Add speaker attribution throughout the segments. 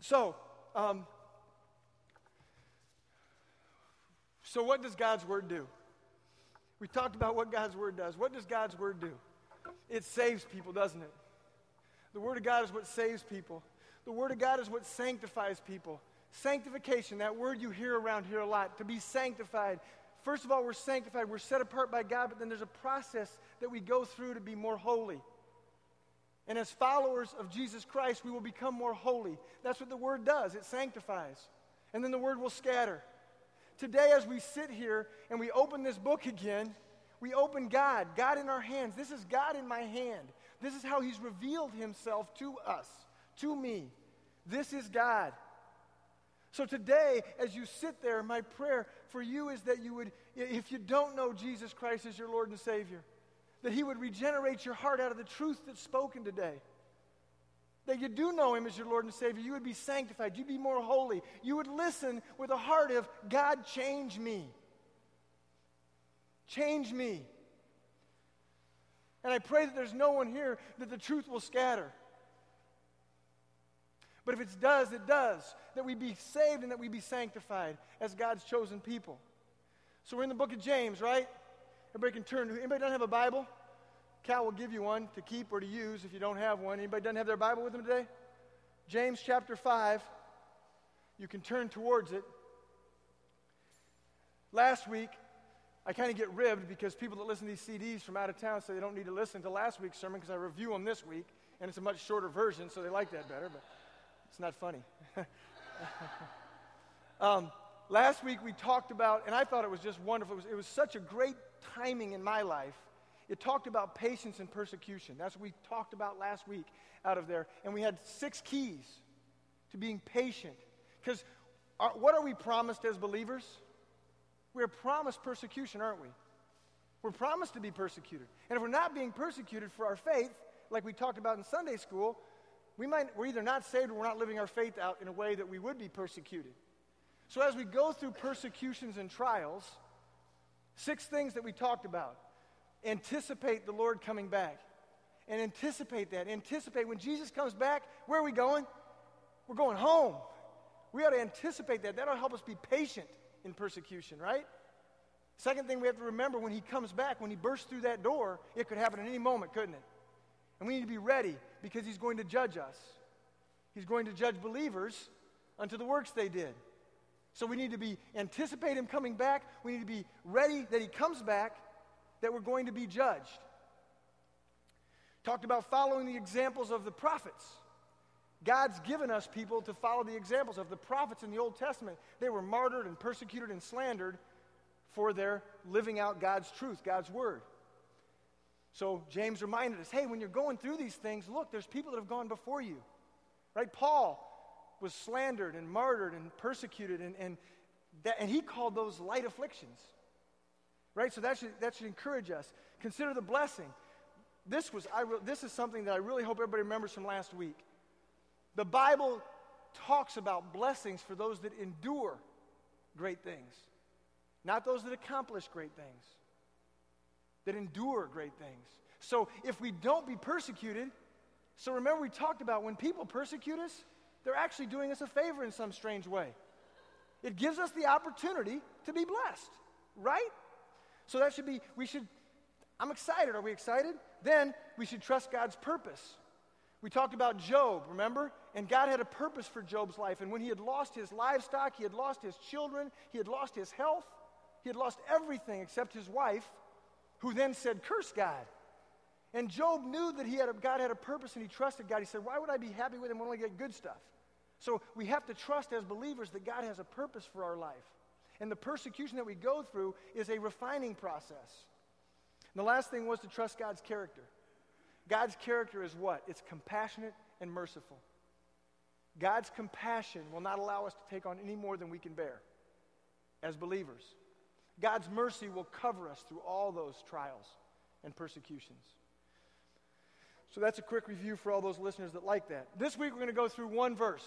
Speaker 1: So what does God's Word do? We talked about what God's Word does. What does God's Word do? It saves people, doesn't it? The Word of God is what saves people. The Word of God is what sanctifies people. Sanctification, that word you hear around here a lot, to be sanctified. First of all, we're sanctified. We're set apart by God, but then there's a process that we go through to be more holy. And as followers of Jesus Christ, we will become more holy. That's what the Word does. It sanctifies. And then the Word will scatter. Today, as we sit here and we open this book again, we open God in our hands. This is God in my hand. This is how He's revealed Himself to us, to me. This is God. So today, as you sit there, my prayer for you is that you would, if you don't know Jesus Christ as your Lord and Savior, that He would regenerate your heart out of the truth that's spoken today. That you do know Him as your Lord and Savior. You would be sanctified. You'd be more holy. You would listen with a heart of, God, change me. Change me. And I pray that there's no one here that the truth will scatter. But if it does, that we be saved and that we be sanctified as God's chosen people. So we're in the book of James, right? Everybody can turn to. Anybody doesn't have a Bible? Cal will give you one to keep or to use if you don't have one. Anybody doesn't have their Bible with them today? James chapter 5. You can turn towards it. Last week, I kind of get ribbed because people that listen to these CDs from out of town say they don't need to listen to last week's sermon because I review them this week, and it's a much shorter version, so they like that better, but it's not funny. Last week we talked about, and I thought it was just wonderful. It was such a great timing in my life. It talked about patience and persecution. That's what we talked about last week out of there. And we had 6 keys to being patient. Because what are we promised as believers? We're promised persecution, aren't we? We're promised to be persecuted. And if we're not being persecuted for our faith, like we talked about in Sunday school, we're either not saved or we're not living our faith out in a way that we would be persecuted. So as we go through persecutions and trials, 6 things that we talked about. Anticipate the Lord coming back. And anticipate that. Anticipate when Jesus comes back, where are we going? We're going home. We ought to anticipate that. That'll help us be patient in persecution, right? Second thing we have to remember, when He comes back, when He bursts through that door, it could happen at any moment, couldn't it? And we need to be ready because He's going to judge us. He's going to judge believers unto the works they did. So we need to anticipate Him coming back. We need to be ready that He comes back, that we're going to be judged. Talked about following the examples of the prophets. God's given us people to follow the examples of the prophets in the Old Testament. They were martyred and persecuted and slandered for their living out God's truth, God's word. So James reminded us, hey, when you're going through these things, look, there's people that have gone before you. Right? Paul was slandered and martyred and persecuted, and he called those light afflictions. Right? So that should encourage us. Consider the blessing. This is something that I really hope everybody remembers from last week. The Bible talks about blessings for those that endure great things, not those that accomplish great things, that endure great things. So if we don't be persecuted, so remember we talked about when people persecute us, they're actually doing us a favor in some strange way. It gives us the opportunity to be blessed, right? So I'm excited. Are we excited? Then we should trust God's purpose. We talked about Job, remember? And God had a purpose for Job's life. And when he had lost his livestock, he had lost his children, he had lost his health, he had lost everything except his wife, who then said, curse God. And Job knew that God had a purpose and he trusted God. He said, why would I be happy with him when I only get good stuff? So we have to trust as believers that God has a purpose for our life. And the persecution that we go through is a refining process. And the last thing was to trust God's character. God's character is what? It's compassionate and merciful. God's compassion will not allow us to take on any more than we can bear as believers. God's mercy will cover us through all those trials and persecutions. So that's a quick review for all those listeners that like that. This week we're going to go through one verse.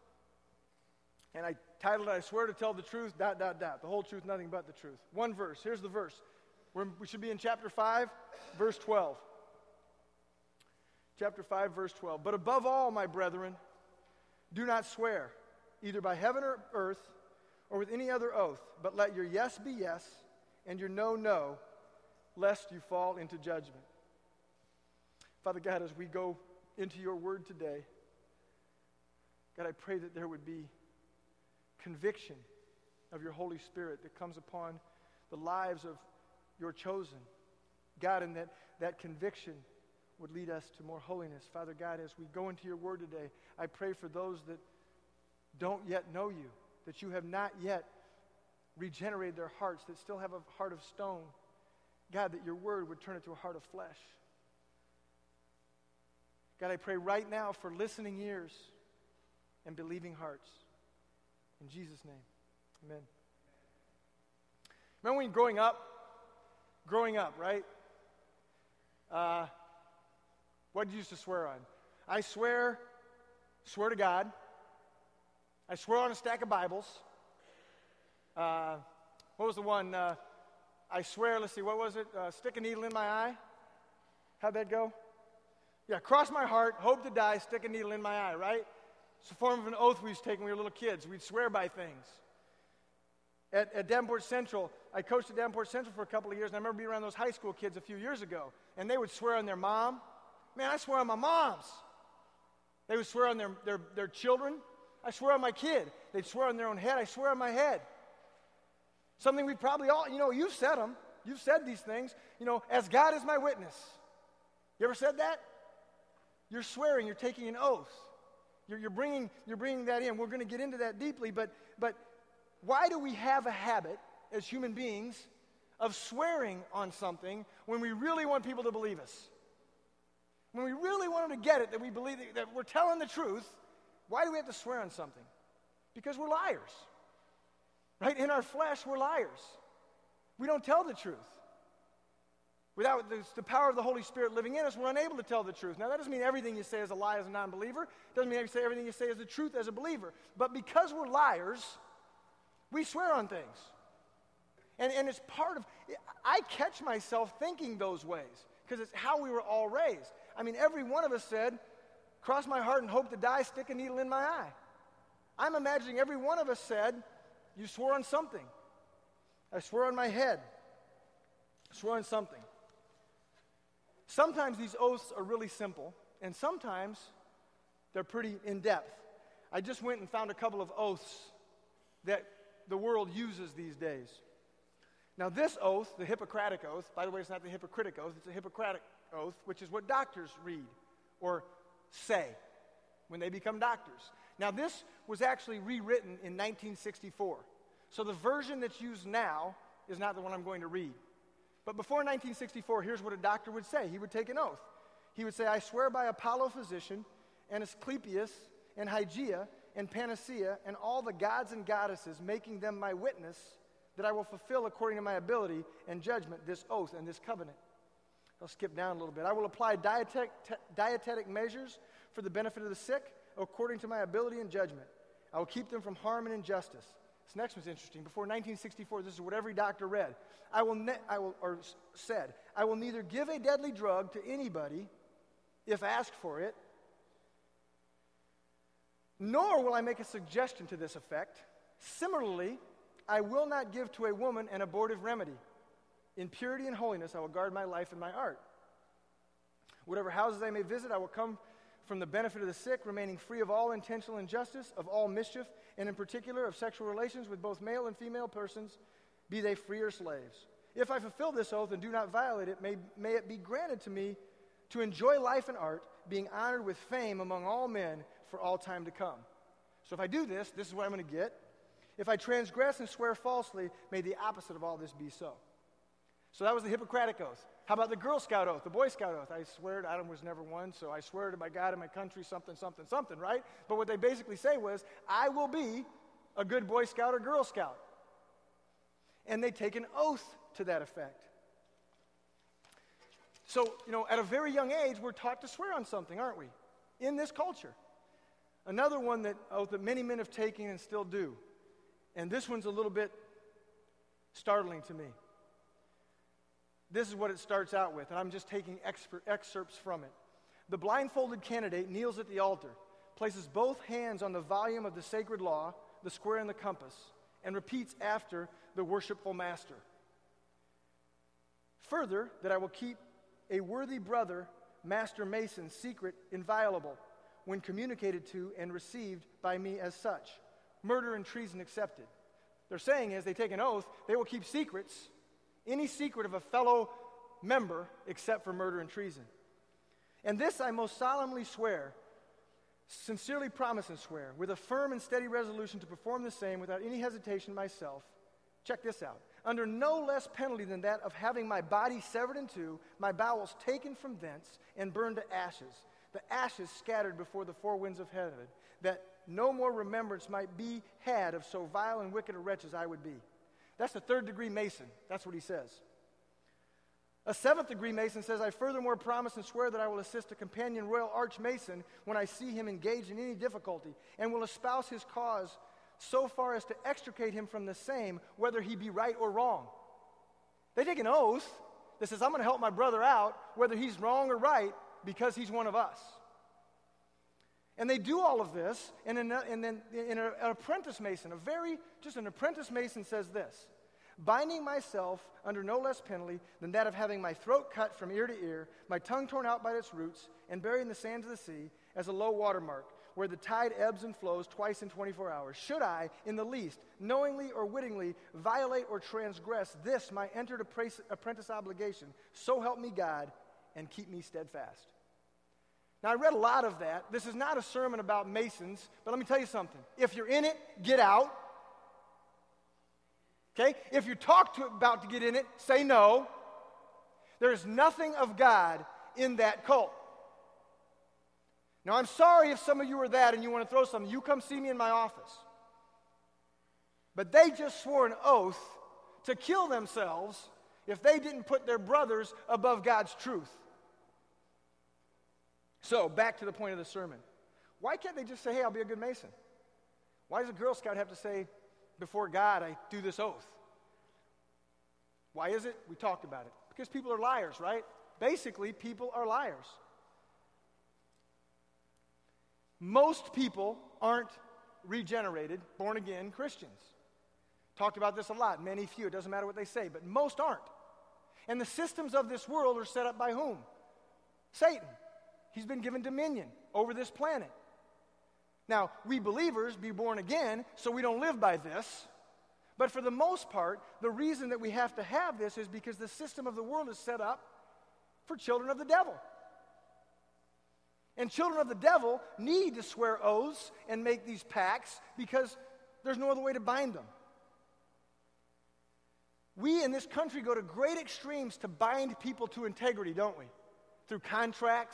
Speaker 1: And I titled it, I swear to tell the truth, ... The whole truth, nothing but the truth. One verse. Here's the verse. We should be in chapter 5, verse 12. Chapter 5, verse 12. But above all, my brethren, Do not swear, either by heaven or earth, or with any other oath, but let your yes be yes, and your no, no, lest you fall into judgment. Father God, as we go into your word today, God, I pray that there would be conviction of your Holy Spirit that comes upon the lives of your chosen. God, and that conviction would lead us to more holiness. Father God, as we go into your word today, I pray for those that don't yet know you, that you have not yet regenerated their hearts, that still have a heart of stone. God, that your word would turn it to a heart of flesh. God, I pray right now for listening ears and believing hearts. In Jesus' name, amen. Remember when growing up, right? What did you used to swear on? I swear to God. I swear on a stack of Bibles. What was the one? I swear, let's see, what was it? Stick a needle in my eye. How'd that go? Yeah, cross my heart, hope to die, stick a needle in my eye, right? It's a form of an oath we used to take when we were little kids. We'd swear by things. At Davenport Central, I coached at Davenport Central for a couple of years, and I remember being around those high school kids a few years ago, and they would swear on their mom. Man, I swear on my moms. They would swear on their children. I swear on my kid. They'd swear on their own head. I swear on my head. Something we probably all, you've said them. You've said these things. As God is my witness. You ever said that? You're swearing. You're taking an oath. You're bringing that in. We're going to get into that deeply, but why do we have a habit as human beings of swearing on something when we really want people to believe us? When we really want them to get it, that we believe that we're telling the truth, why do we have to swear on something? Because we're liars. Right? In our flesh, we're liars. We don't tell the truth. Without the power of the Holy Spirit living in us, we're unable to tell the truth. Now, that doesn't mean everything you say as a lie as a non-believer. It doesn't mean everything you say is the truth as a believer. But because we're liars, we swear on things. And it's part of, I catch myself thinking those ways because it's how we were all raised. I mean, every one of us said, cross my heart and hope to die, stick a needle in my eye. I'm imagining every one of us said, you swore on something. I swore on my head. I swore on something. Sometimes these oaths are really simple, and sometimes they're pretty in-depth. I just went and found a couple of oaths that the world uses these days. Now this oath, the Hippocratic Oath, by the way, it's not the Hippocratic Oath, it's a Hippocratic Oath, which is what doctors read or say when they become doctors. Now this was actually rewritten in 1964. So the version that's used now is not the one I'm going to read. But before 1964, here's what a doctor would say. He would take an oath. He would say, I swear by Apollo physician, and Asclepius, and Hygeia, and Panacea, and all the gods and goddesses, making them my witness, that I will fulfill according to my ability and judgment this oath and this covenant. I'll skip down a little bit. I will apply dietetic measures for the benefit of the sick, according to my ability and judgment. I will keep them from harm and injustice. This next one's interesting. Before 1964, this is what every doctor read. I will neither give a deadly drug to anybody if asked for it, nor will I make a suggestion to this effect. Similarly, I will not give to a woman an abortive remedy. In purity and holiness, I will guard my life and my art. Whatever houses I may visit, I will come from the benefit of the sick, remaining free of all intentional injustice, of all mischief, and in particular of sexual relations with both male and female persons, be they free or slaves. If I fulfill this oath and do not violate it, may it be granted to me to enjoy life and art, being honored with fame among all men for all time to come. So if I do this, this is what I'm going to get. If I transgress and swear falsely, may the opposite of all this be so. So that was the Hippocratic Oath. How about the Girl Scout Oath, the Boy Scout Oath? I swear, Adam was never one, so I swear to my God and my country something, something, something, right? But what they basically say was, I will be a good Boy Scout or Girl Scout. And they take an oath to that effect. So, at a very young age, we're taught to swear on something, aren't we? In this culture. Another one that many men have taken and still do. And this one's a little bit startling to me. This is what it starts out with, and I'm just taking excerpts from it. The blindfolded candidate kneels at the altar, places both hands on the volume of the sacred law, the square and the compass, and repeats after the worshipful master. Further, that I will keep a worthy brother, master mason, secret, inviolable, when communicated to and received by me as such, murder and treason excepted. They're saying is they take an oath, they will keep secrets, any secret of a fellow member except for murder and treason. And this I most solemnly swear, sincerely promise and swear, with a firm and steady resolution to perform the same without any hesitation myself. Check this out. Under no less penalty than that of having my body severed in two, my bowels taken from thence, and burned to ashes, the ashes scattered before the four winds of heaven, that no more remembrance might be had of so vile and wicked a wretch as I would be. That's the third-degree Mason. That's what he says. A seventh-degree Mason says, I furthermore promise and swear that I will assist a companion royal archmason when I see him engaged in any difficulty, and will espouse his cause so far as to extricate him from the same, whether he be right or wrong. They take an oath that says, I'm going to help my brother out, whether he's wrong or right, because he's one of us. And they do all of this, and then an apprentice mason, an apprentice mason says this, binding myself under no less penalty than that of having my throat cut from ear to ear, my tongue torn out by its roots, and buried in the sands of the sea as a low water mark, where the tide ebbs and flows twice in 24 hours. Should I, in the least, knowingly or wittingly, violate or transgress this, my entered apprentice obligation, so help me God, and keep me steadfast. Now, I read a lot of that. This is not a sermon about Masons, but let me tell you something. If you're in it, get out. Okay? If you're about to get in it, say no. There is nothing of God in that cult. Now, I'm sorry if some of you are that and you want to throw something. You come see me in my office. But they just swore an oath to kill themselves if they didn't put their brothers above God's truth. So, back to the point of the sermon. Why can't they just say, hey, I'll be a good Mason? Why does a Girl Scout have to say, before God, I do this oath? Why is it? We talked about it. Because people are liars, right? Basically, people are liars. Most people aren't regenerated, born-again Christians. Talked about this a lot. Many, few. It doesn't matter what they say, but most aren't. And the systems of this world are set up by whom? Satan. He's been given dominion over this planet. Now, we believers be born again, so we don't live by this. But for the most part, the reason that we have to have this is because the system of the world is set up for children of the devil. And children of the devil need to swear oaths and make these pacts because there's no other way to bind them. We in this country go to great extremes to bind people to integrity, don't we? Through contracts.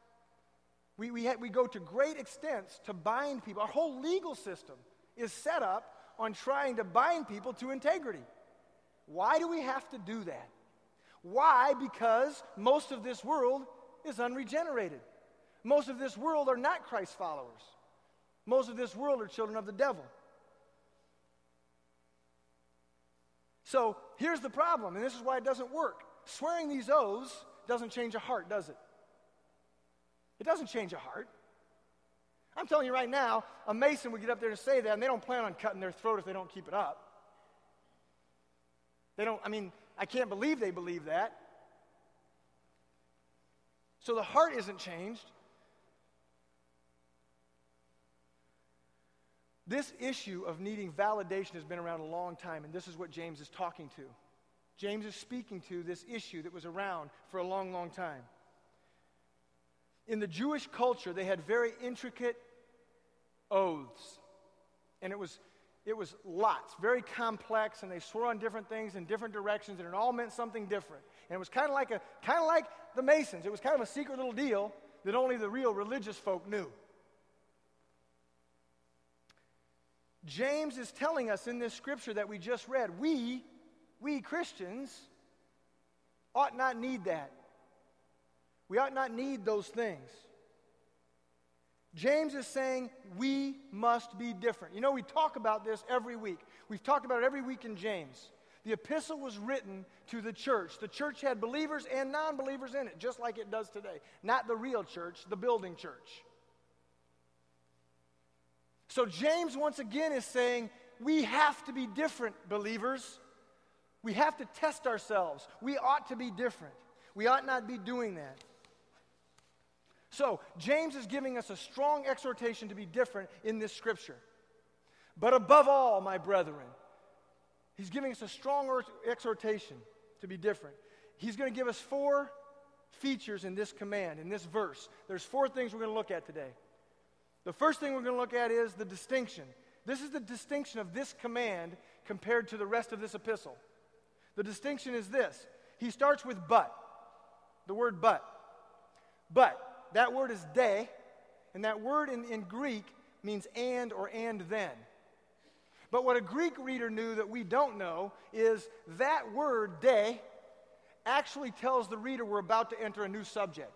Speaker 1: We go to great extents to bind people. Our whole legal system is set up on trying to bind people to integrity. Why do we have to do that? Why? Because most of this world is unregenerated. Most of this world are not Christ followers. Most of this world are children of the devil. So here's the problem, and this is why it doesn't work. Swearing these oaths doesn't change a heart, does it? It doesn't change a heart. I'm telling you right now, a Mason would get up there to say that, and they don't plan on cutting their throat if they don't keep it up. I can't believe they believe that. So the heart isn't changed. This issue of needing validation has been around a long time, and this is what James is talking to. James is speaking to this issue that was around for a long, long time. In the Jewish culture, they had very intricate oaths. And it was lots, very complex, and they swore on different things in different directions, and it all meant something different. And it was kind of like the Masons. It was kind of a secret little deal that only the real religious folk knew. James is telling us in this scripture that we just read, we Christians ought not need that. We ought not need those things. James is saying we must be different. You know, we talk about this every week. We've talked about it every week in James. The epistle was written to the church. The church had believers and non-believers in it, just like it does today. Not the real church, the building church. So James once again is saying, we have to be different, believers. We have to test ourselves. We ought to be different. We ought not be doing that. So James is giving us a strong exhortation to be different in this scripture. But above all, my brethren, he's giving us a strong exhortation to be different. He's going to give us 4 features in this command, in this verse. There's 4 things we're going to look at today. The first thing we're going to look at is the distinction. This is the distinction of this command compared to the rest of this epistle. The distinction is this. He starts with but. The word but. But. That word is de, and that word in Greek means and or and then. But what a Greek reader knew that we don't know is that word de actually tells the reader we're about to enter a new subject.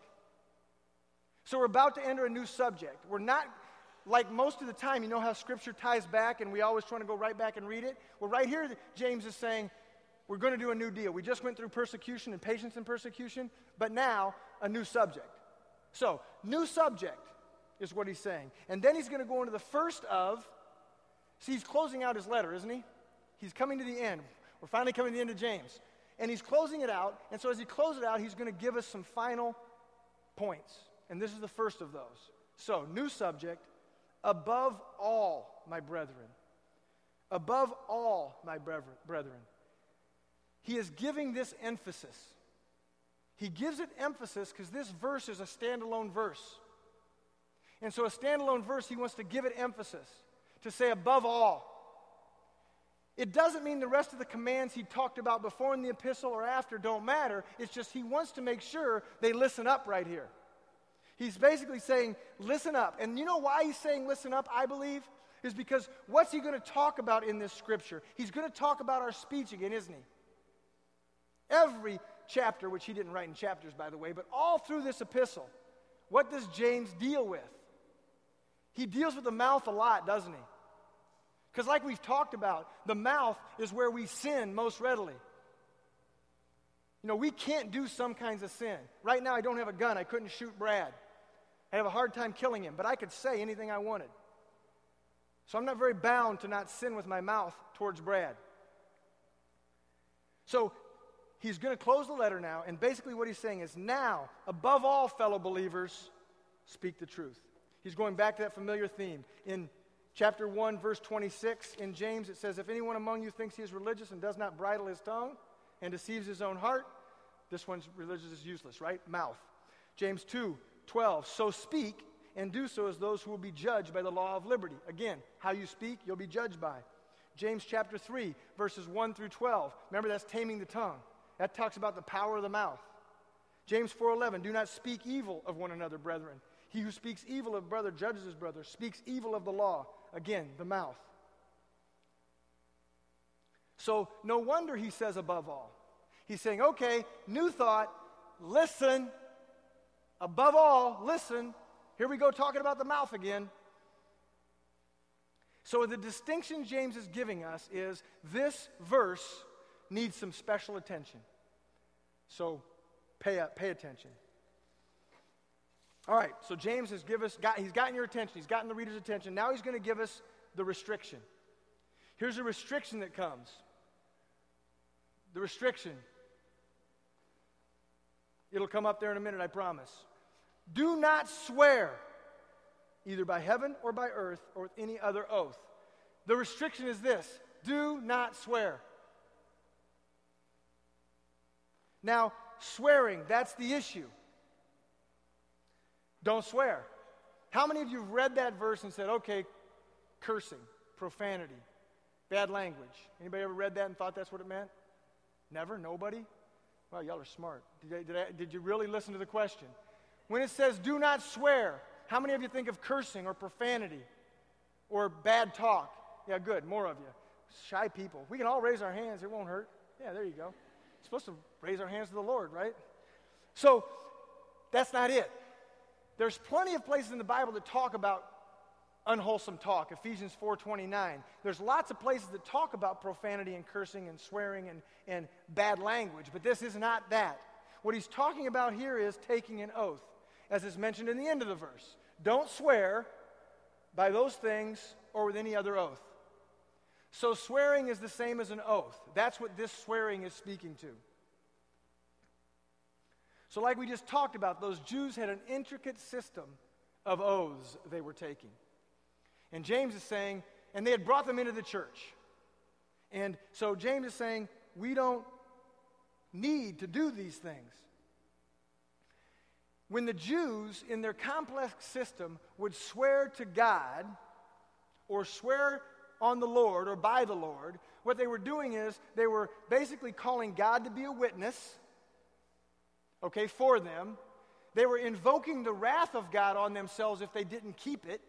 Speaker 1: So we're about to enter a new subject. We're not, like most of the time, you know how Scripture ties back and we always try to go right back and read it? Well, right here, James is saying, we're going to do a new deal. We just went through persecution and patience in persecution, but now a new subject. So, new subject is what he's saying. And then he's going to go into the first of, see, he's closing out his letter, isn't he? He's coming to the end. We're finally coming to the end of James. And he's closing it out, and so as he closes it out, he's going to give us some final points. And this is the first of those. So, new subject, above all, my brethren. Above all, my brethren. He is giving this emphasis. He gives it emphasis because this verse is a standalone verse. And so a standalone verse, he wants to give it emphasis, to say above all. It doesn't mean the rest of the commands he talked about before in the epistle or after don't matter. It's just he wants to make sure they listen up right here. He's basically saying, listen up. And you know why he's saying listen up, I believe? Is because what's he going to talk about in this scripture? He's going to talk about our speech again, isn't he? Every chapter, which he didn't write in chapters, by the way, but all through this epistle, what does James deal with? He deals with the mouth a lot, doesn't he? Because like we've talked about, the mouth is where we sin most readily. You know, we can't do some kinds of sin. Right now, I don't have a gun. I couldn't shoot Brad. I have a hard time killing him, but I could say anything I wanted. So I'm not very bound to not sin with my mouth towards Brad. So he's going to close the letter now, and basically what he's saying is, now, above all, fellow believers, speak the truth. He's going back to that familiar theme. In chapter 1, verse 26, in James, it says, if anyone among you thinks he is religious and does not bridle his tongue and deceives his own heart, this one's religious is useless, right? Mouth. James 2:12, so speak and do so as those who will be judged by the law of liberty. Again, how you speak, you'll be judged by. James chapter 3, verses 1 through 12. Remember, that's taming the tongue. That talks about the power of the mouth. James 4:11, do not speak evil of one another, brethren. He who speaks evil of brother judges his brother, speaks evil of the law. Again, the mouth. So no wonder he says above all. He's saying, okay, new thought, listen. Above all, listen. Here we go talking about the mouth again. So the distinction James is giving us is this verse needs some special attention. So pay attention. All right, so James has he's gotten your attention. He's gotten the reader's attention. Now he's going to give us the restriction. Here's a restriction that comes. The restriction. It'll come up there in a minute, I promise. Do not swear, either by heaven or by earth or with any other oath. The restriction is this: do not swear. Now, swearing, that's the issue. Don't swear. How many of you have read that verse and said, okay, cursing, profanity, bad language? Anybody ever read that and thought that's what it meant? Never? Nobody? Well, y'all are smart. Did you really listen to the question? When it says do not swear, how many of you think of cursing or profanity or bad talk? Yeah, good, more of you. Shy people. We can all raise our hands. It won't hurt. Yeah, there you go. We're supposed to raise our hands to the Lord, right? So that's not it. There's plenty of places in the Bible that talk about unwholesome talk. Ephesians 4:29. There's lots of places that talk about profanity and cursing and swearing and bad language, but this is not that. What he's talking about here is taking an oath, as is mentioned in the end of the verse. Don't swear, by those things or with any other oath. So swearing is the same as an oath. That's what this swearing is speaking to. So like we just talked about, those Jews had an intricate system of oaths they were taking. And James is saying, and they had brought them into the church. And so James is saying, we don't need to do these things. When the Jews, in their complex system, would swear to God or swear on the Lord or by the Lord, what they were doing is they were basically calling God to be a witness, for them. They were invoking the wrath of God on themselves if they didn't keep it.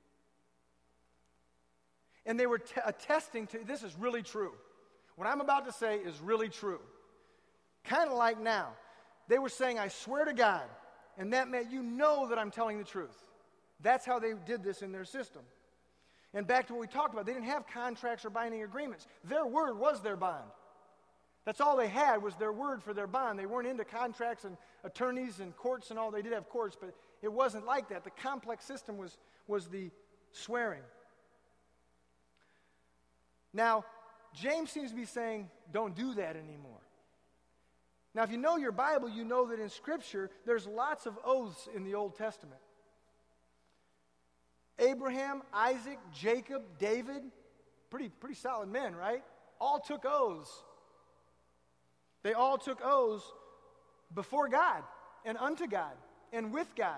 Speaker 1: And they were attesting to, this is really true. What I'm about to say is really true. Kind of like now. They were saying, I swear to God. And that meant you know that I'm telling the truth. That's how they did this in their system. And back to what we talked about, they didn't have contracts or binding agreements. Their word was their bond. That's all they had was their word for their bond. They weren't into contracts and attorneys and courts and all. They did have courts, but it wasn't like that. The complex system was the swearing. Now, James seems to be saying, don't do that anymore. Now, if you know your Bible, you know that in Scripture, there's lots of oaths in the Old Testament. Abraham, Isaac, Jacob, David, pretty solid men, right? All took oaths. They all took oaths before God and unto God and with God.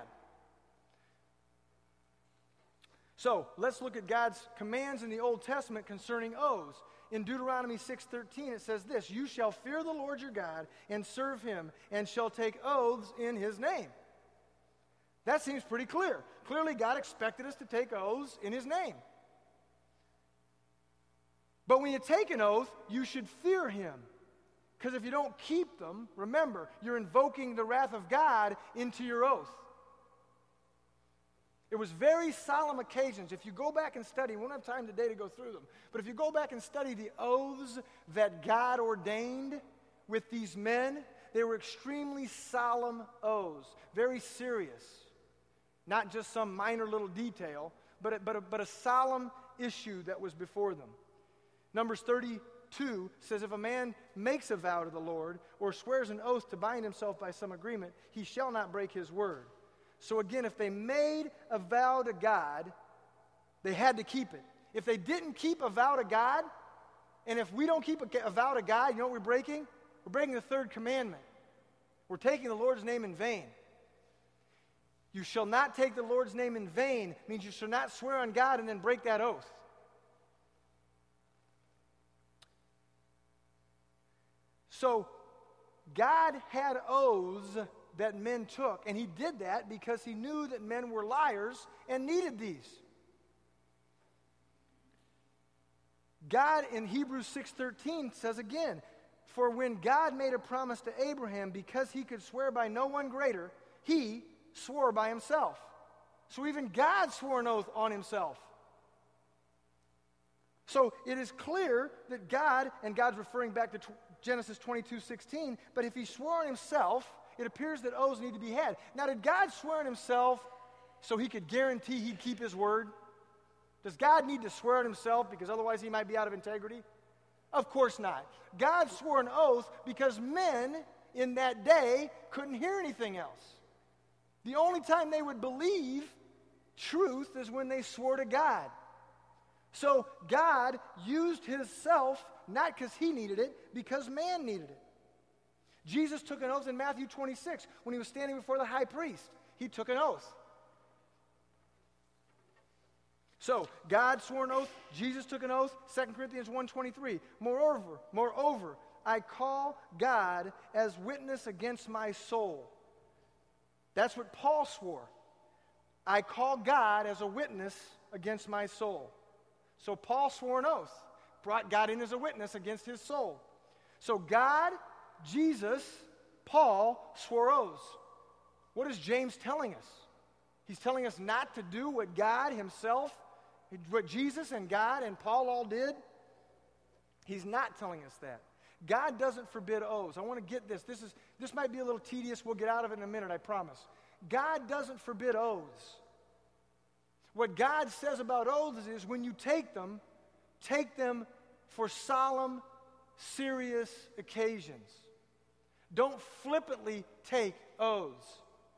Speaker 1: So, let's look at God's commands in the Old Testament concerning oaths. In Deuteronomy 6:13 it says this, you shall fear the Lord your God and serve him and shall take oaths in his name. That seems pretty clear. Clearly God expected us to take oaths in his name. But when you take an oath, you should fear him. Because if you don't keep them, remember, you're invoking the wrath of God into your oath. It was very solemn occasions. If you go back and study, we won't have time today to go through them, but if you go back and study the oaths that God ordained with these men, they were extremely solemn oaths, very serious. Not just some minor little detail, but a solemn issue that was before them. Numbers 32 says, if a man makes a vow to the Lord or swears an oath to bind himself by some agreement, he shall not break his word. So again, if they made a vow to God, they had to keep it. If they didn't keep a vow to God, and if we don't keep a vow to God, you know what we're breaking? We're breaking the third commandment. We're taking the Lord's name in vain. You shall not take the Lord's name in vain means you shall not swear on God and then break that oath. So, God had oaths that men took, and he did that because he knew that men were liars and needed these. God in Hebrews 6:13 says again, for when God made a promise to Abraham, because he could swear by no one greater, he swore by himself. So even God swore an oath on himself. So it is clear that God, and God's referring back to Genesis 22:16, but if he swore on himself, it appears that oaths need to be had. Now, did God swear on himself so he could guarantee he'd keep his word? Does God need to swear on himself because otherwise he might be out of integrity? Of course not. God swore an oath because men in that day couldn't hear anything else. The only time they would believe truth is when they swore to God. So God used himself, not because he needed it, because man needed it. Jesus took an oath in Matthew 26 when he was standing before the high priest. He took an oath. So, God swore an oath, Jesus took an oath, 2 Corinthians 1:23. Moreover, I call God as witness against my soul. That's what Paul swore. I call God as a witness against my soul. So Paul swore an oath, brought God in as a witness against his soul. So God, Jesus, Paul swore oaths. What is James telling us? He's telling us not to do what God himself, what Jesus and God and Paul all did. He's not telling us that. God doesn't forbid oaths. I want to get this. This might be a little tedious. We'll get out of it in a minute, I promise. God doesn't forbid oaths. What God says about oaths is when you take them for solemn, serious occasions. Don't flippantly take oaths.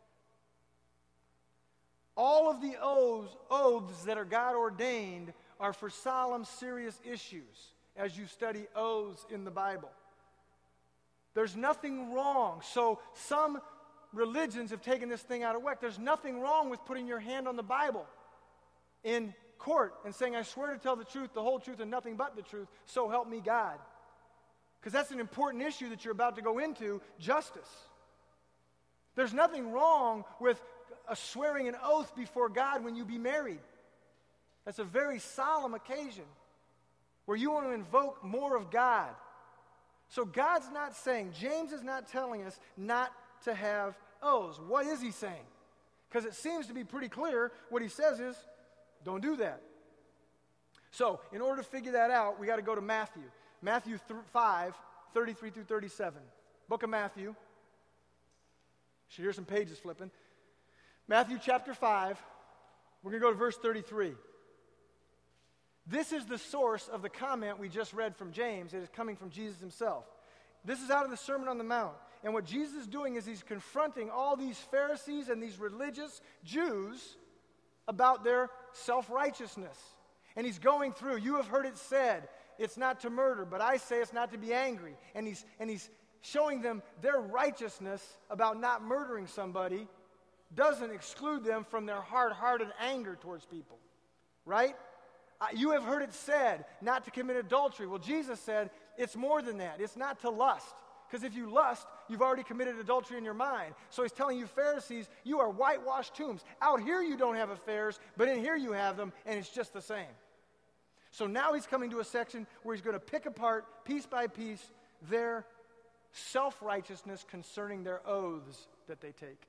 Speaker 1: All of the oaths that are God ordained are for solemn, serious issues as you study oaths in the Bible. There's nothing wrong. So some religions have taken this thing out of whack. There's nothing wrong with putting your hand on the Bible in court and saying, I swear to tell the truth, the whole truth, and nothing but the truth, so help me God. Because that's an important issue that you're about to go into, justice. There's nothing wrong with swearing an oath before God when you be married. That's a very solemn occasion where you want to invoke more of God. So God's not saying, James is not telling us not to have oaths. What is he saying? Because it seems to be pretty clear. What he says is, don't do that. So, in order to figure that out, we got to go to Matthew. Matthew 5, 33 through 37. Book of Matthew. Should hear some pages flipping. Matthew chapter 5. We're going to go to verse 33. This is the source of the comment we just read from James. It is coming from Jesus himself. This is out of the Sermon on the Mount. And what Jesus is doing is he's confronting all these Pharisees and these religious Jews about their self-righteousness. And he's going through, you have heard it said, it's not to murder, but I say it's not to be angry. And he's showing them their righteousness about not murdering somebody doesn't exclude them from their hard-hearted anger towards people. Right? You have heard it said not to commit adultery. Well, Jesus said it's more than that. It's not to lust. Because if you lust, you've already committed adultery in your mind. So he's telling you, Pharisees, you are whitewashed tombs. Out here you don't have affairs, but in here you have them, and it's just the same. So now he's coming to a section where he's going to pick apart, piece by piece, their self-righteousness concerning their oaths that they take.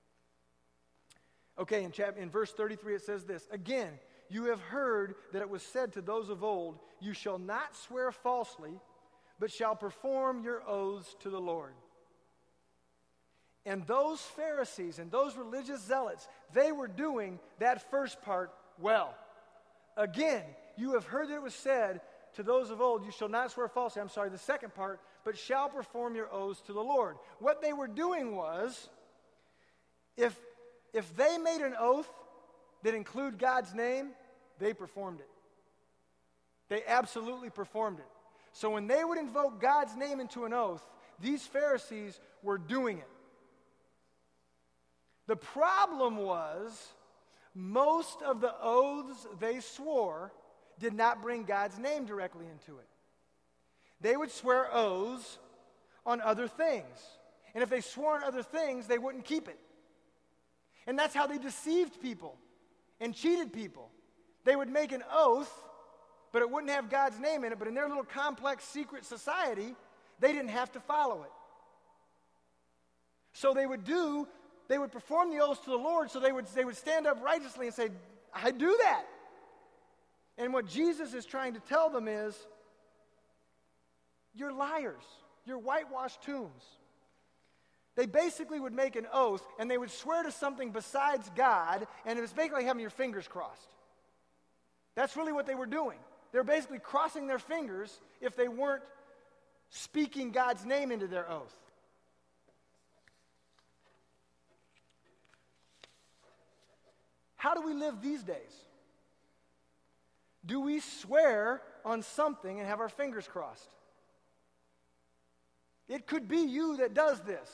Speaker 1: Okay, in verse 33 it says this, again, you have heard that it was said to those of old, you shall not swear falsely, but shall perform your oaths to the Lord. And those Pharisees and those religious zealots, they were doing that first part well. Again, you have heard that it was said to those of old, you shall not swear falsely, the second part, but shall perform your oaths to the Lord. What they were doing was, if they made an oath that included God's name, they performed it. They absolutely performed it. So when they would invoke God's name into an oath, these Pharisees were doing it. The problem was, most of the oaths they swore did not bring God's name directly into it. They would swear oaths on other things. And if they swore on other things, they wouldn't keep it. And that's how they deceived people and cheated people. They would make an oath, but it wouldn't have God's name in it. But in their little complex secret society, they didn't have to follow it. So they would perform the oaths to the Lord, so they would stand up righteously and say, I do that. And what Jesus is trying to tell them is, you're liars. You're whitewashed tombs. They basically would make an oath, and they would swear to something besides God, and it was basically having your fingers crossed. That's really what they were doing. They were basically crossing their fingers if they weren't speaking God's name into their oath. How do we live these days? Do we swear on something and have our fingers crossed? It could be you that does this.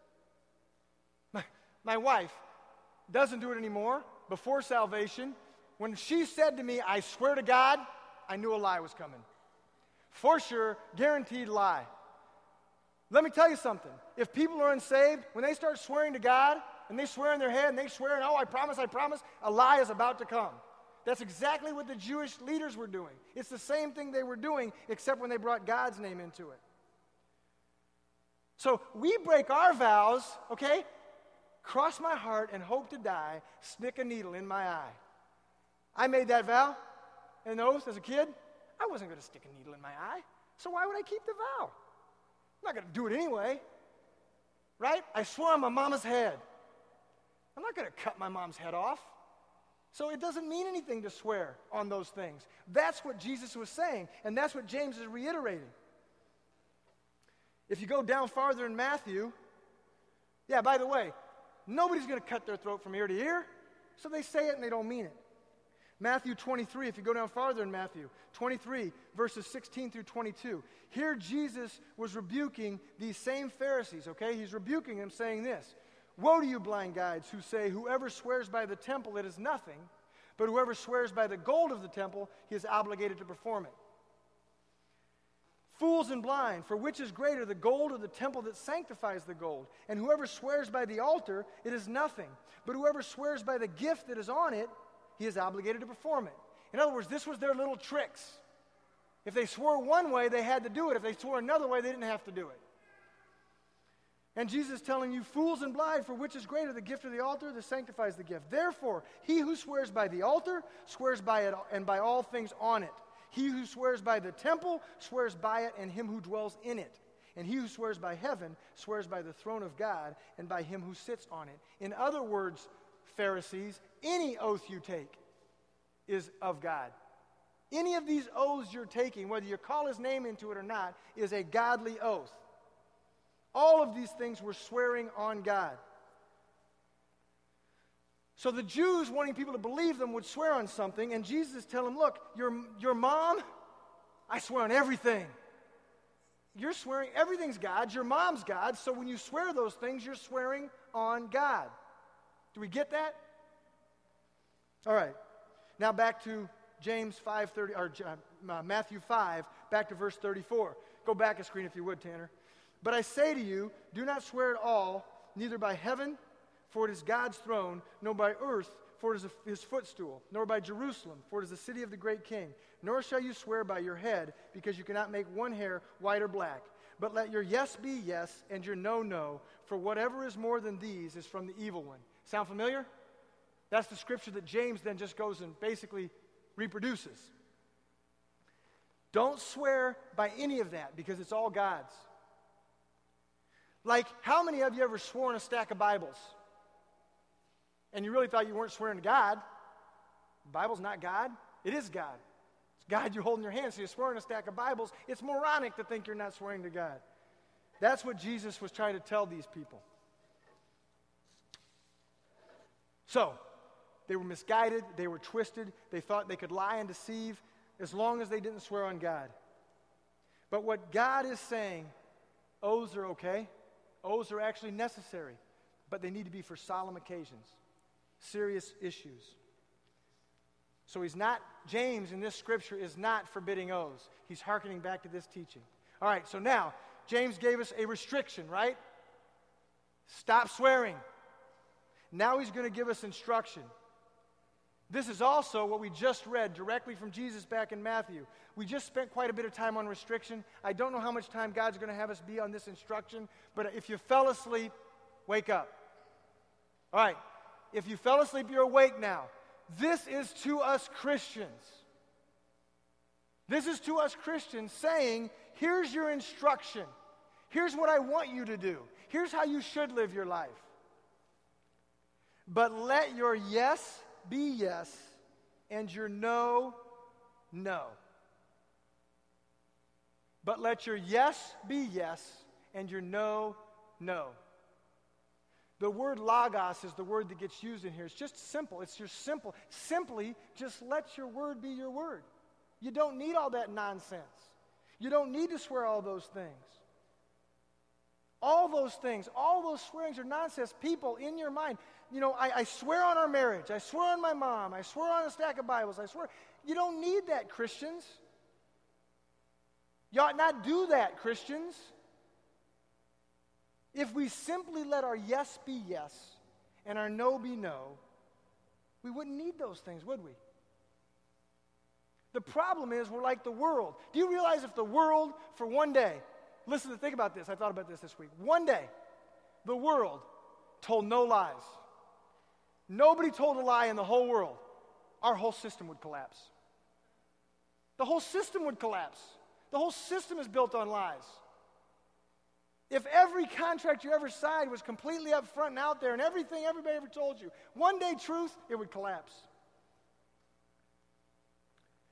Speaker 1: My wife doesn't do it anymore. Before salvation, when she said to me, I swear to God, I knew a lie was coming. For sure, guaranteed lie. Let me tell you something. If people are unsaved, when they start swearing to God, and they swear in their head, and they swear, and I promise, a lie is about to come. That's exactly what the Jewish leaders were doing. It's the same thing they were doing, except when they brought God's name into it. So we break our vows, okay? Cross my heart and hope to die, stick a needle in my eye. I made that vow, an oath as a kid. I wasn't going to stick a needle in my eye, so why would I keep the vow? I'm not going to do it anyway, right? I swore on my mama's head. I'm not going to cut my mom's head off. So it doesn't mean anything to swear on those things. That's what Jesus was saying, and that's what James is reiterating. If you go down farther in Matthew, yeah, by the way, nobody's going to cut their throat from ear to ear, so they say it and they don't mean it. Matthew 23, if you go down farther in Matthew 23, verses 16 through 22. Here Jesus was rebuking these same Pharisees, okay? He's rebuking them saying this: "Woe to you, blind guides, who say, whoever swears by the temple, it is nothing, but whoever swears by the gold of the temple, he is obligated to perform it. Fools and blind, for which is greater, the gold or the temple that sanctifies the gold? And whoever swears by the altar, it is nothing, but whoever swears by the gift that is on it, he is obligated to perform it." In other words, this was their little tricks. If they swore one way, they had to do it. If they swore another way, they didn't have to do it. And Jesus is telling you, fools and blind, for which is greater, the gift of the altar that sanctifies the gift? Therefore, he who swears by the altar swears by it and by all things on it. He who swears by the temple swears by it and him who dwells in it. And he who swears by heaven swears by the throne of God and by him who sits on it. In other words, Pharisees, any oath you take is of God. Any of these oaths you're taking, whether you call his name into it or not, is a godly oath. All of these things were swearing on God. So the Jews, wanting people to believe them, would swear on something, and Jesus is telling them, look, your mom, I swear on everything. You're swearing, everything's God's, your mom's God's, so when you swear those things, you're swearing on God. Do we get that? All right. Now back to Matthew 5, back to verse 34. Go back a screen if you would, Tanner. "But I say to you, do not swear at all, neither by heaven, for it is God's throne, nor by earth, for it is his footstool, nor by Jerusalem, for it is the city of the great king. Nor shall you swear by your head, because you cannot make one hair white or black. But let your yes be yes, and your no, no, for whatever is more than these is from the evil one." Sound familiar? That's the scripture that James then just goes and basically reproduces. Don't swear by any of that, because it's all God's. Like, how many of you ever swore on a stack of Bibles? And you really thought you weren't swearing to God? The Bible's not God. It is God. It's God you hold in your hand, so you swear on a stack of Bibles. It's moronic to think you're not swearing to God. That's what Jesus was trying to tell these people. So, they were misguided, they were twisted, they thought they could lie and deceive as long as they didn't swear on God. But what God is saying, oaths are okay. Oaths are actually necessary, but they need to be for solemn occasions, serious issues. So James in this scripture is not forbidding oaths. He's hearkening back to this teaching. All right, so now, James gave us a restriction, right? Stop swearing. Now he's going to give us instruction. This is also what we just read directly from Jesus back in Matthew. We just spent quite a bit of time on restriction. I don't know how much time God's going to have us be on this instruction, but if you fell asleep, wake up. All right, if you fell asleep, you're awake now. This is to us Christians. This is to us Christians saying, here's your instruction. Here's what I want you to do. Here's how you should live your life. But let your yes be yes, and your no, no. But let your yes be yes, and your no, no. The word logos is the word that gets used in here. It's just simple. It's your simple. Simply, just let your word be your word. You don't need all that nonsense. You don't need to swear all those things. All those things, all those swearings are nonsense. People, in your mind, I swear on our marriage. I swear on my mom. I swear on a stack of Bibles. I swear. You don't need that, Christians. You ought not do that, Christians. If we simply let our yes be yes and our no be no, we wouldn't need those things, would we? The problem is we're like the world. Do you realize if the world, for one day, think about this. I thought about this week. One day, the world told no lies. Nobody told a lie in the whole world. Our whole system would collapse. The whole system would collapse. The whole system is built on lies. If every contract you ever signed was completely up front and out there and everything everybody ever told you, one day truth, it would collapse.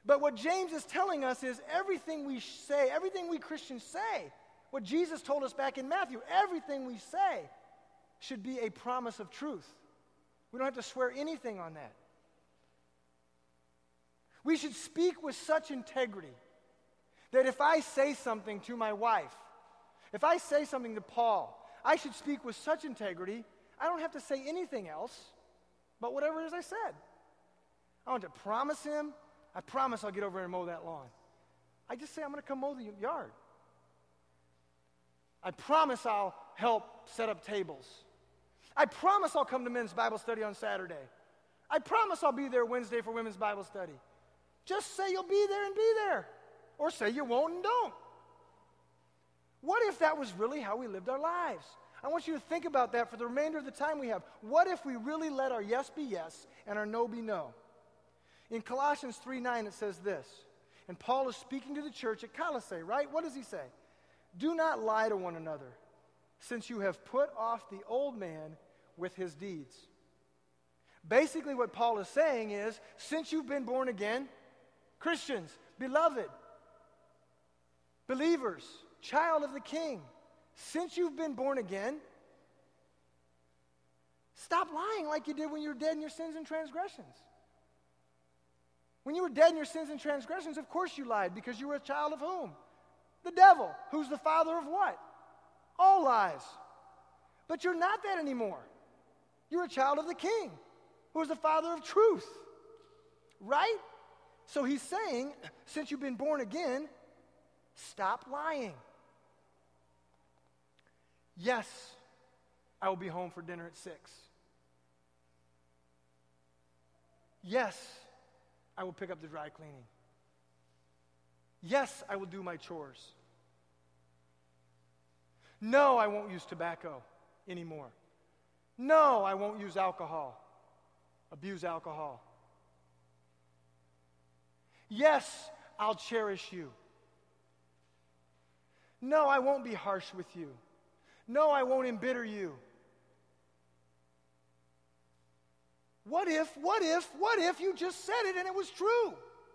Speaker 1: But what James is telling us is everything we say, everything we Christians say, what Jesus told us back in Matthew, everything we say should be a promise of truth. We don't have to swear anything on that. We should speak with such integrity that if I say something to my wife, if I say something to Paul, I should speak with such integrity, I don't have to say anything else but whatever it is I said. I don't have to promise him, I promise I'll get over and mow that lawn. I just say I'm going to come mow the yard. I promise I'll help set up tables. I promise I'll come to men's Bible study on Saturday. I promise I'll be there Wednesday for women's Bible study. Just say you'll be there and be there. Or say you won't and don't. What if that was really how we lived our lives? I want you to think about that for the remainder of the time we have. What if we really let our yes be yes and our no be no? In Colossians 3:9 it says this, and Paul is speaking to the church at Colossae, right? What does he say? Do not lie to one another, since you have put off the old man with his deeds. Basically what Paul is saying is, since you've been born again, Christians, beloved, believers, child of the King, since you've been born again, stop lying like you did when you were dead in your sins and transgressions. When you were dead in your sins and transgressions, of course you lied because you were a child of whom? The devil, who's the father of what? All lies. But you're not that anymore. You're a child of the King, who is the father of truth. Right? So he's saying, since you've been born again, stop lying. Yes, I will be home for dinner at 6. Yes, I will pick up the dry cleaning. Yes, I will do my chores. No, I won't use tobacco anymore. No, I won't use alcohol, abuse alcohol. Yes, I'll cherish you. No, I won't be harsh with you. No, I won't embitter you. What if you just said it and it was true?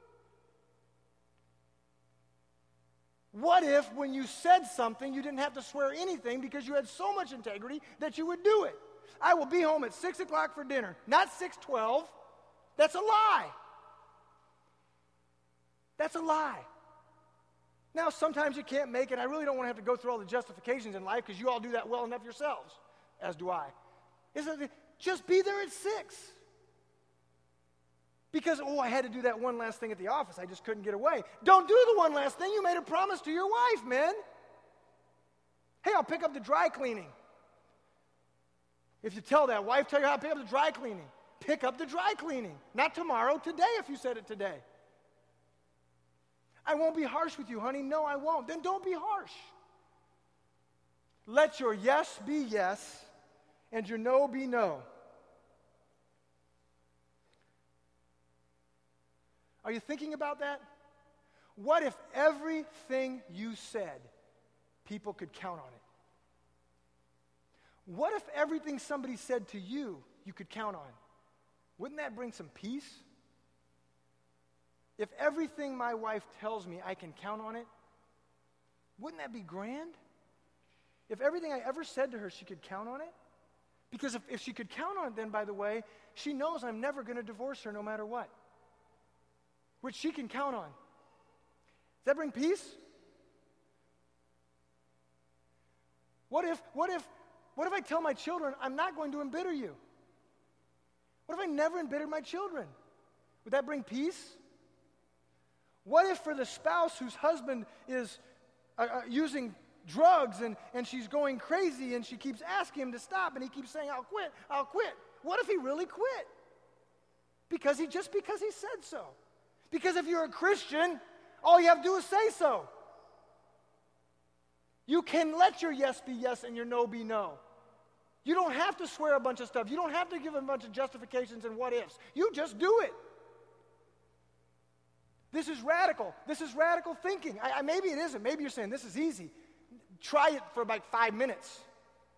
Speaker 1: What if when you said something, you didn't have to swear anything because you had so much integrity that you would do it? I will be home at 6 o'clock for dinner, not 6:12. That's a lie. That's a lie. Now, sometimes you can't make it. I really don't want to have to go through all the justifications in life because you all do that well enough yourselves, as do I. Just be there at 6. Because, I had to do that one last thing at the office. I just couldn't get away. Don't do the one last thing. You made a promise to your wife, man. Hey, I'll pick up the dry cleaning. If you tell that wife, tell her how to pick up the dry cleaning. Pick up the dry cleaning. Not tomorrow, today if you said it today. I won't be harsh with you, honey. No, I won't. Then don't be harsh. Let your yes be yes and your no be no. Are you thinking about that? What if everything you said, people could count on it? What if everything somebody said to you, you could count on? Wouldn't that bring some peace? If everything my wife tells me, I can count on it, wouldn't that be grand? If everything I ever said to her, she could count on it? Because if she could count on it, then, by the way, she knows I'm never going to divorce her no matter what. Which she can count on. Does that bring peace? What if I tell my children, I'm not going to embitter you? What if I never embittered my children? Would that bring peace? What if for the spouse whose husband is using drugs and she's going crazy and she keeps asking him to stop and he keeps saying, I'll quit. What if he really quit? Because he said so. Because if you're a Christian, all you have to do is say so. You can let your yes be yes and your no be no. You don't have to swear a bunch of stuff. You don't have to give a bunch of justifications and what ifs. You just do it. This is radical. This is radical thinking. Maybe it isn't. Maybe you're saying this is easy. Try it for about 5 minutes.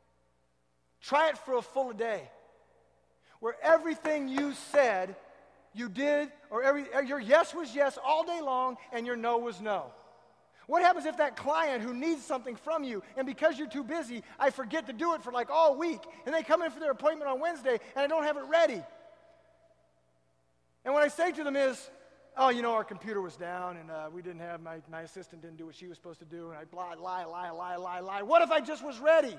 Speaker 1: Try it for a full day. Where everything you said, you did, or your yes was yes all day long, and your no was no? What happens if that client who needs something from you, and because you're too busy, I forget to do it for like all week, and they come in for their appointment on Wednesday, and I don't have it ready? And what I say to them is, oh, our computer was down, and we didn't have, my assistant didn't do what she was supposed to do, and I lie. What if I just was ready?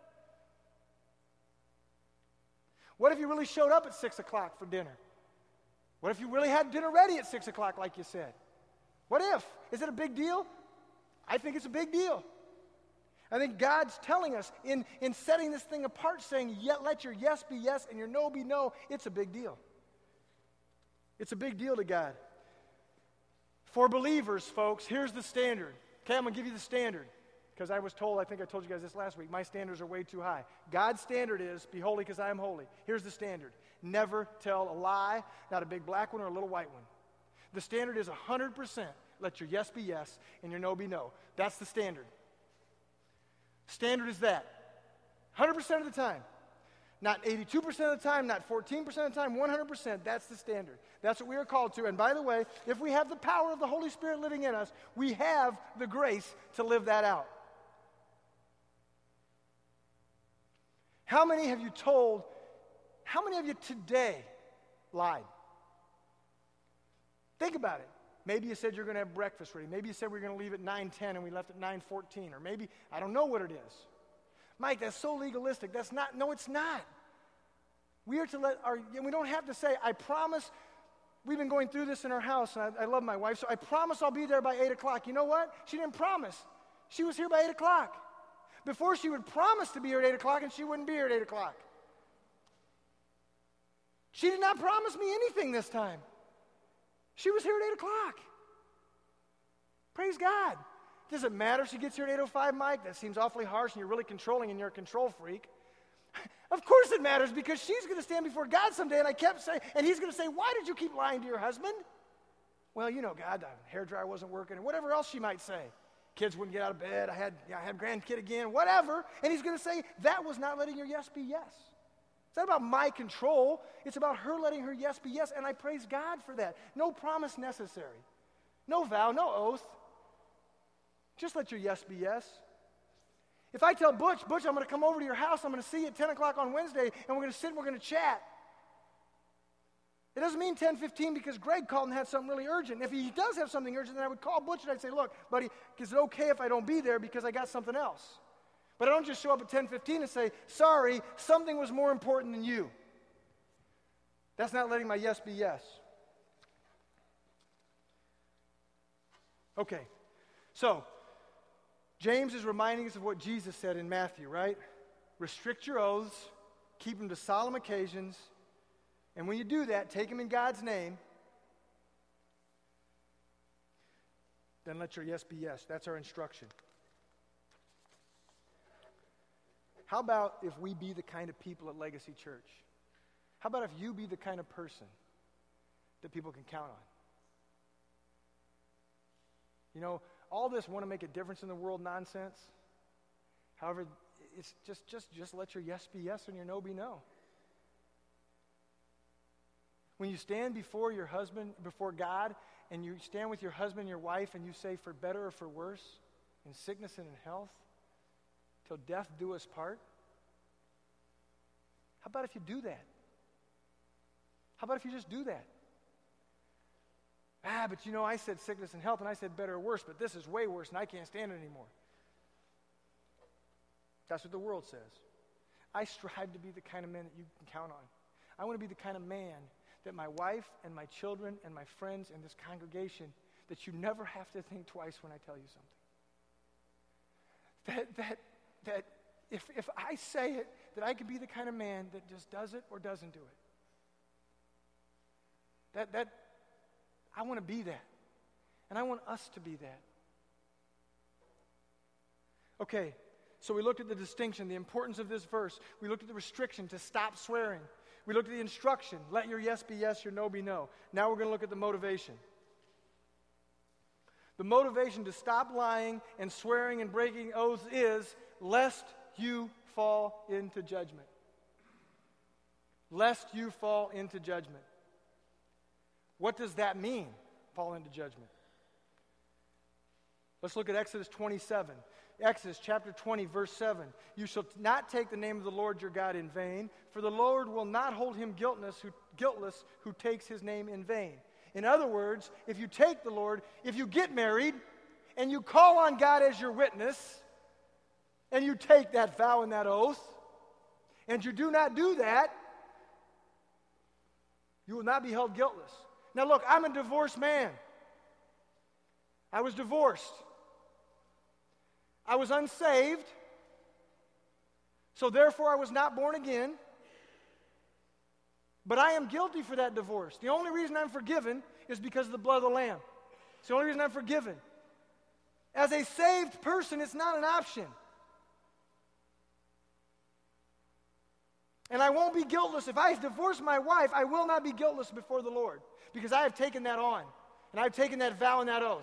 Speaker 1: What if you really showed up at 6 o'clock for dinner? What if you really had dinner ready at 6 o'clock like you said? What if? Is it a big deal? I think it's a big deal. I think God's telling us in setting this thing apart, saying, let your yes be yes and your no be no. It's a big deal. It's a big deal to God. For believers, folks, here's the standard. Okay, I'm going to give you the standard. Because I think I told you guys this last week, my standards are way too high. God's standard is, be holy because I am holy. Here's the standard. Never tell a lie, not a big black one or a little white one. The standard is 100%. Let your yes be yes and your no be no. That's the standard. Standard is that. 100% of the time. Not 82% of the time, not 14% of the time, 100%. That's the standard. That's what we are called to. And by the way, if we have the power of the Holy Spirit living in us, we have the grace to live that out. How many of you today lied? Think about it. Maybe you said you're going to have breakfast ready. Maybe you said we're going to leave at 9:10 and we left at 9:14. Or maybe, I don't know what it is. Mike, that's so legalistic. No, it's not. We are to we don't have to say, I promise. We've been going through this in our house, and I love my wife, so I promise I'll be there by 8 o'clock. You know what? She didn't promise. She was here by 8 o'clock. Before, she would promise to be here at 8 o'clock, and she wouldn't be here at 8 o'clock. She did not promise me anything this time. She was here at 8 o'clock. Praise God. Does it matter if she gets here at 8:05, Mike? That seems awfully harsh, and you're really controlling, and you're a control freak. Of course it matters, because she's going to stand before God someday, and I kept saying, and he's going to say, why did you keep lying to your husband? Well, God, the hairdryer wasn't working, and whatever else she might say. Kids wouldn't get out of bed. I had grandkid again, whatever. And he's going to say, that was not letting your yes be yes. It's not about my control. It's about her letting her yes be yes, and I praise God for that. No promise necessary. No vow, no oath. Just let your yes be yes. If I tell Butch, I'm going to come over to your house, I'm going to see you at 10 o'clock on Wednesday, and we're going to sit and we're going to chat. It doesn't mean 10:15 because Greg called and had something really urgent. If he does have something urgent, then I would call Butch and I'd say, look, buddy, is it okay if I don't be there because I got something else? But I don't just show up at 10:15 and say, sorry, something was more important than you. That's not letting my yes be yes. Okay, so James is reminding us of what Jesus said in Matthew, right? Restrict your oaths, keep them to solemn occasions, and when you do that, take them in God's name, then let your yes be yes. That's our instruction. How about if we be the kind of people at Legacy Church? How about if you be the kind of person that people can count on? All this want to make a difference in the world nonsense. However, it's just let your yes be yes and your no be no. When you stand before your husband, before God, and you stand with your husband and your wife and you say, for better or for worse, in sickness and in health, till death do us part. How about if you do that? How about if you just do that? But I said sickness and health, and I said better or worse, but this is way worse, and I can't stand it anymore. That's what the world says. I strive to be the kind of man that you can count on. I want to be the kind of man that my wife and my children and my friends in this congregation, that you never have to think twice when I tell you something. That if I say it, that I can be the kind of man that just does it or doesn't do it. That I want to be that. And I want us to be that. Okay, so we looked at the distinction, the importance of this verse. We looked at the restriction to stop swearing. We looked at the instruction, let your yes be yes, your no be no. Now we're going to look at the motivation. The motivation to stop lying and swearing and breaking oaths is, lest you fall into judgment. Lest you fall into judgment. What does that mean, fall into judgment? Let's look at Exodus 27. Exodus chapter 20, verse 7. You shall not take the name of the Lord your God in vain, for the Lord will not hold him guiltless who takes his name in vain. In other words, if you take the Lord, if you get married, and you call on God as your witness, and you take that vow and that oath, and you do not do that, you will not be held guiltless. Now look, I'm a divorced man. I was divorced. I was unsaved, so therefore I was not born again. But I am guilty for that divorce. The only reason I'm forgiven is because of the blood of the Lamb. It's the only reason I'm forgiven. As a saved person, it's not an option. And I won't be guiltless. If I divorce my wife, I will not be guiltless before the Lord, because I have taken that on, and I've taken that vow and that oath.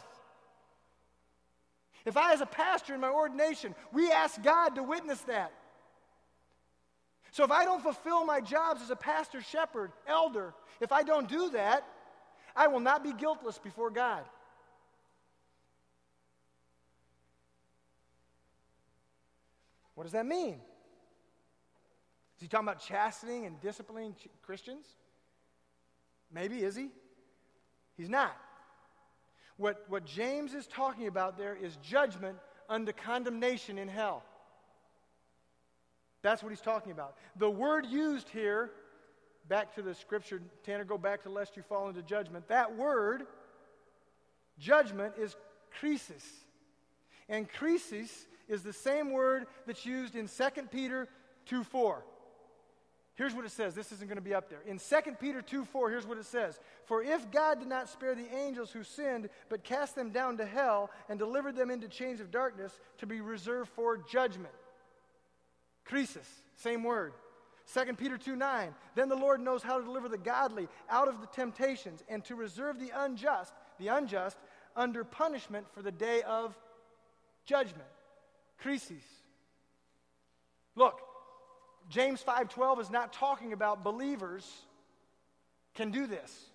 Speaker 1: If I, as a pastor in my ordination, we ask God to witness that. So if I don't fulfill my jobs as a pastor, shepherd, elder, if I don't do that, I will not be guiltless before God. What does that mean? Is he talking about chastening and disciplining Christians? Maybe, is he? He's not. What James is talking about there is judgment unto condemnation in hell. That's what he's talking about. The word used here, back to the scripture, Tanner, go back to lest you fall into judgment. That word, judgment, is krisis. And krisis is the same word that's used in 2 Peter 2:4. Here's what it says. This isn't going to be up there. In 2 Peter 2:4, here's what it says. For if God did not spare the angels who sinned, but cast them down to hell and delivered them into chains of darkness to be reserved for judgment. Krisis, same word. 2 Peter 2:9. Then the Lord knows how to deliver the godly out of the temptations and to reserve the unjust under punishment for the day of judgment. Krisis. Look, James 5:12 is not talking about believers can do this.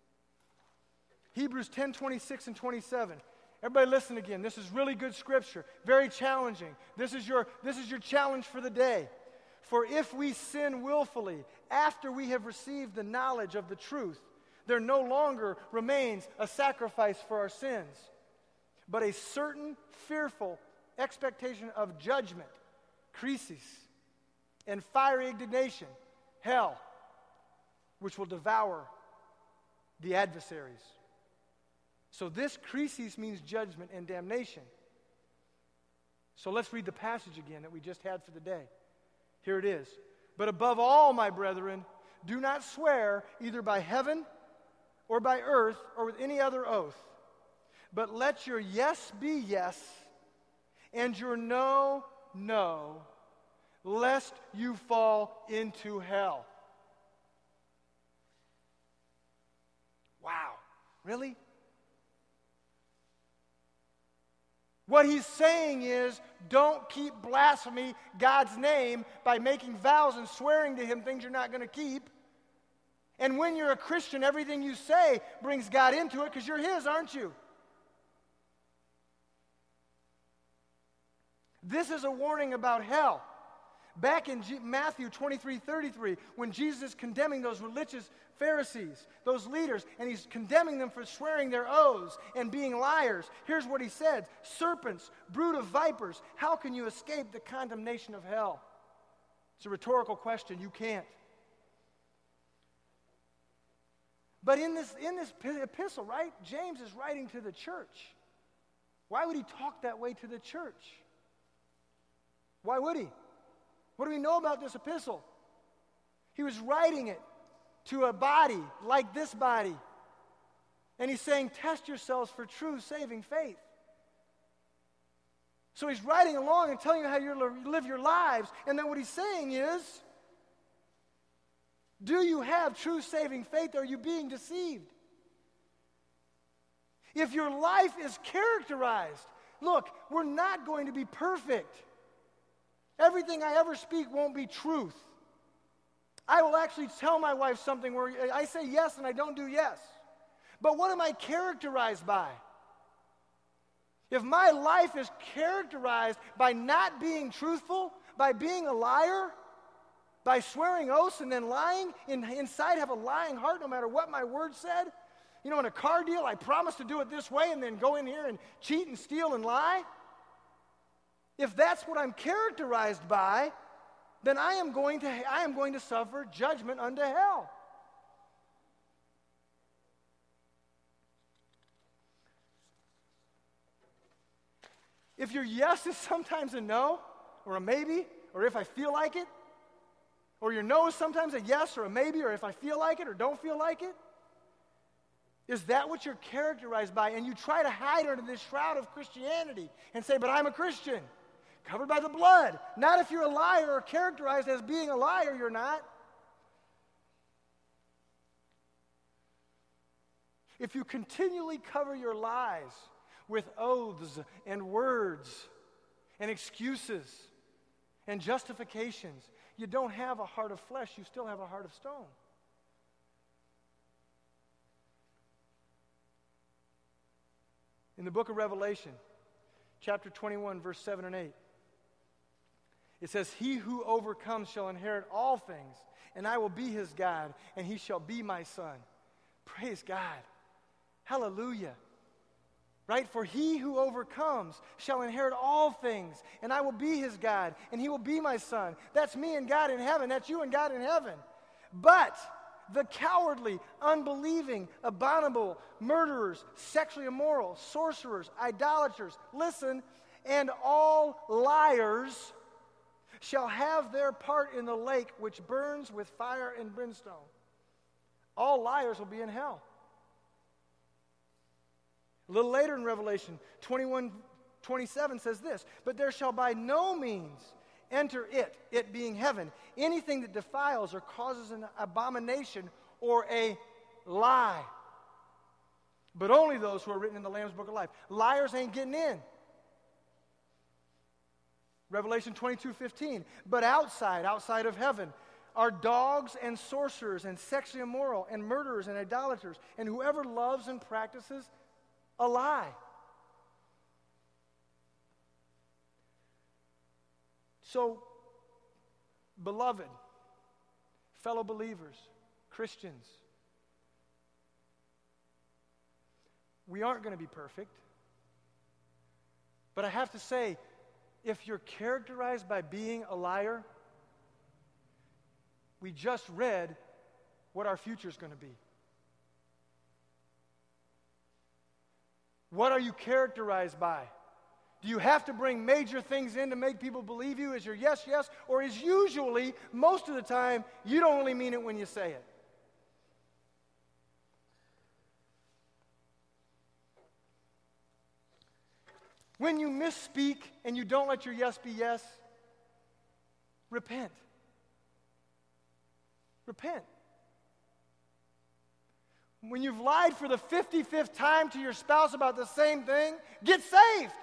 Speaker 1: Hebrews 10:26 and 27. Everybody listen again. This is really good scripture. Very challenging. This is your challenge for the day. For if we sin willfully after we have received the knowledge of the truth, there no longer remains a sacrifice for our sins, but a certain fearful expectation of judgment, krisis, and fiery indignation, hell, which will devour the adversaries. So this krisis means judgment and damnation. So let's read the passage again that we just had for the day. Here it is. But above all, my brethren, do not swear either by heaven or by earth or with any other oath, but let your yes be yes and your no, no, lest you fall into hell. Wow, really? What he's saying is, don't keep blaspheming God's name by making vows and swearing to him things you're not going to keep. And when you're a Christian, everything you say brings God into it because you're his, aren't you? This is a warning about hell. Back in Matthew 23:33, when Jesus is condemning those religious Pharisees, those leaders, and he's condemning them for swearing their oaths and being liars, here's what he said: serpents, brood of vipers, how can you escape the condemnation of hell? It's a rhetorical question. You can't. But in this epistle, right, James is writing to the church. Why would he talk that way to the church? Why would he? What do we know about this epistle? He was writing it to a body like this body. And he's saying, test yourselves for true saving faith. So he's writing along and telling you how you live your lives. And then what he's saying is, do you have true saving faith, or are you being deceived? If your life is characterized, look, we're not going to be perfect. Everything I ever speak won't be truth. I will actually tell my wife something where I say yes and I don't do yes. But what am I characterized by? If my life is characterized by not being truthful, by being a liar, by swearing oaths and then lying, inside have a lying heart no matter what my word said. You know, in a car deal, I promise to do it this way and then go in here and cheat and steal and lie. If that's what I'm characterized by, then I am going to suffer judgment unto hell. If your yes is sometimes a no, or a maybe, or if I feel like it, or your no is sometimes a yes or a maybe, or if I feel like it or don't feel like it, is that what you're characterized by? And you try to hide under this shroud of Christianity and say, but I'm a Christian, covered by the blood. Not if you're a liar or characterized as being a liar, you're not. If you continually cover your lies with oaths and words and excuses and justifications, you don't have a heart of flesh, you still have a heart of stone. In the book of Revelation, chapter 21, verse 7 and 8, it says, he who overcomes shall inherit all things, and I will be his God, and he shall be my son. Praise God. Hallelujah. Right? For he who overcomes shall inherit all things, and I will be his God, and he will be my son. That's me and God in heaven. That's you and God in heaven. But the cowardly, unbelieving, abominable, murderers, sexually immoral, sorcerers, idolaters, listen, and all liars shall have their part in the lake which burns with fire and brimstone. All liars will be in hell. A little later in Revelation 21:27 says this, but there shall by no means enter it being heaven, anything that defiles or causes an abomination or a lie. But only those who are written in the Lamb's Book of Life. Liars ain't getting in. Revelation 22:15, but outside of heaven, are dogs and sorcerers and sexually immoral and murderers and idolaters and whoever loves and practices a lie. So, beloved, fellow believers, Christians, we aren't going to be perfect. But I have to say, if you're characterized by being a liar, we just read what our future is going to be. What are you characterized by? Do you have to bring major things in to make people believe you? Is your yes, yes? Or is usually, most of the time, you don't really mean it when you say it? When you misspeak and you don't let your yes be yes, repent. Repent. When you've lied for the 55th time to your spouse about the same thing, get saved.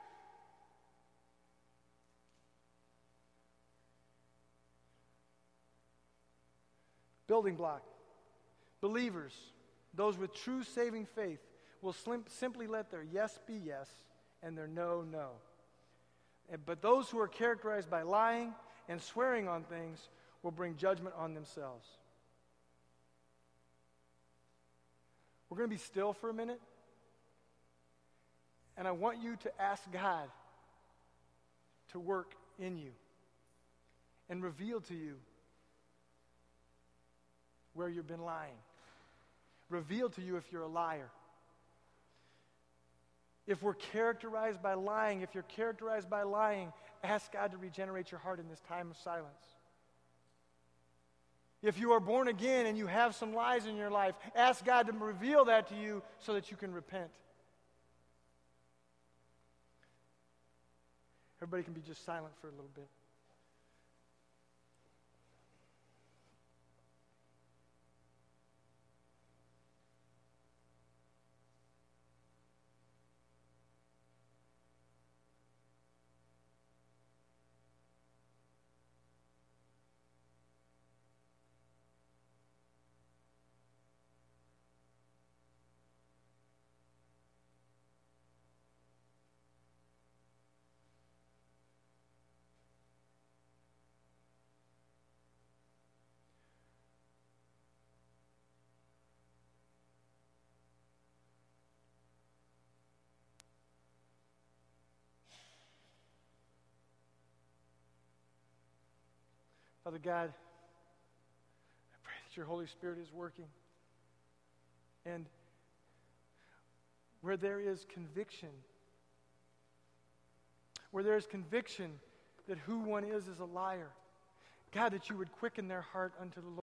Speaker 1: Building block. Believers, those with true saving faith, will simply let their yes be yes and their no, no. But those who are characterized by lying and swearing on things will bring judgment on themselves. We're going to be still for a minute. And I want you to ask God to work in you and reveal to you where you've been lying. Reveal to you if you're a liar. If we're characterized by lying, if you're characterized by lying, ask God to regenerate your heart in this time of silence. If you are born again and you have some lies in your life, ask God to reveal that to you so that you can repent. Everybody can be just silent for a little bit. Father God, I pray that your Holy Spirit is working. And where there is conviction that who one is a liar, God, that you would quicken their heart unto the Lord.